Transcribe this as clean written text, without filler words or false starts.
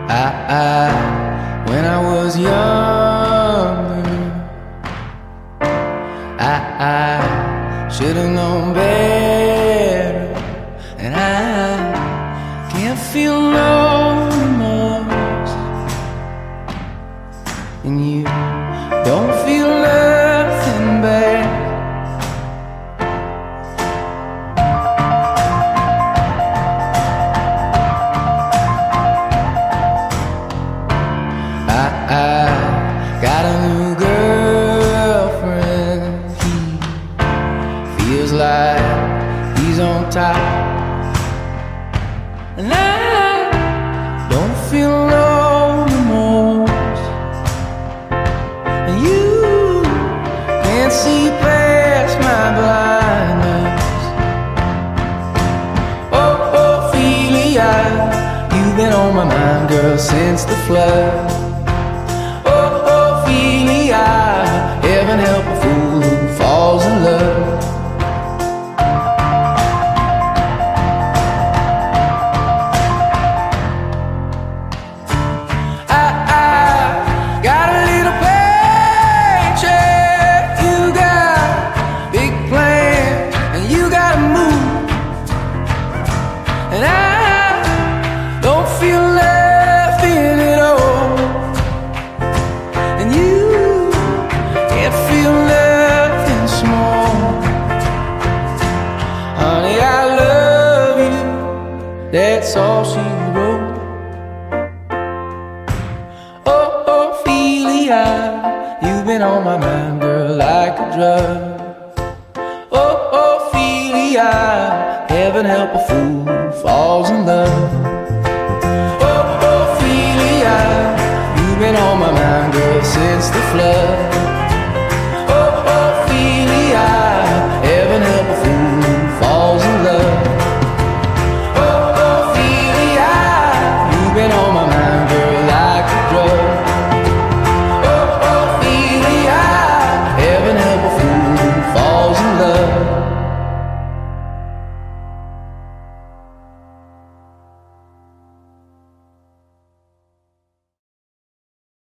When I was younger, I should have known better, and I can't feel no remorse, and you don't feel nothing bad. I got a new girlfriend. He feels like he's on top, and I don't feel no remorse, and you can't see past my blindness. Oh, Ophelia, you've been on my mind, girl, since the flood. Heaven help a fool who falls in love. I got a little paycheck, you got big plans, and you gotta move, and I don't feel nothing at all, and you feel nothing small. Honey, I love you, that's all she wrote. Oh, Ophelia, you've been on my mind, girl, like a drug. Oh, Ophelia, heaven help a fool